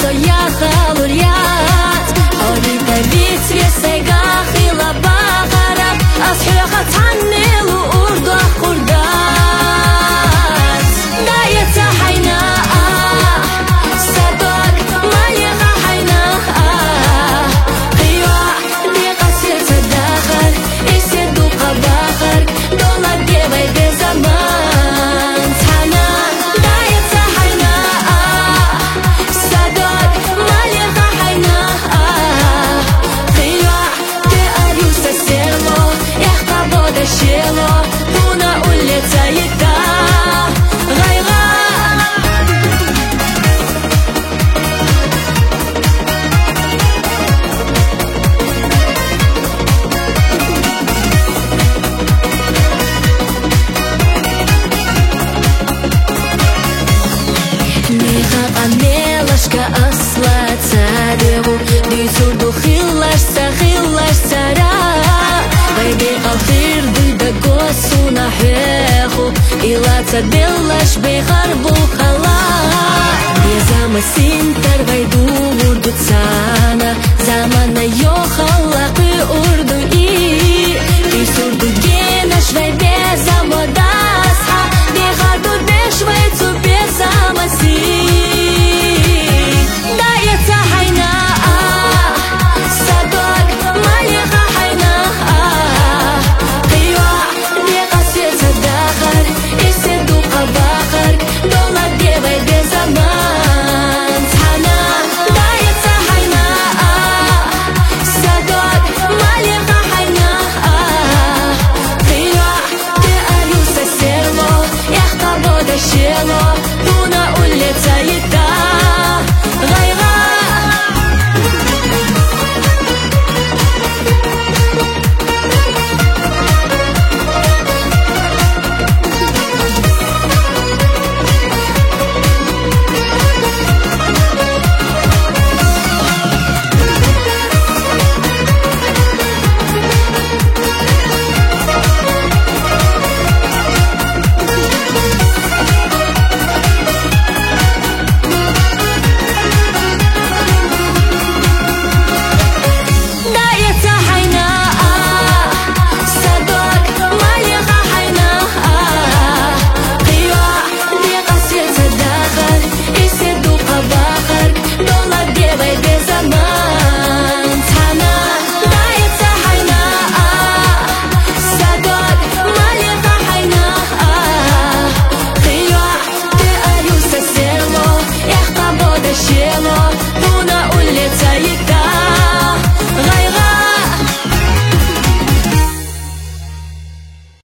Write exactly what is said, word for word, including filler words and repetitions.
so yachal uriat Ori tavit v'segach ila bacharab As hyachat hanelu urdo akurdat Dayetza hayna Sadok malicha hayna Qiwa diqasir tzadachar Isedu qabachar Dola gebay bezaman Tana Dayetza hayna Sadok malicha hayna Qiwa te'ariusa serlo Ехта бода shelo Puna улица yita Gayga Neha anelashka asla tsadegu Dizurdu khilashsa khilashsara Gaybi alkhir duyda gosuna hehu Ila tsadelash beyharbu khala Bezama sintar vaydu urdu tsa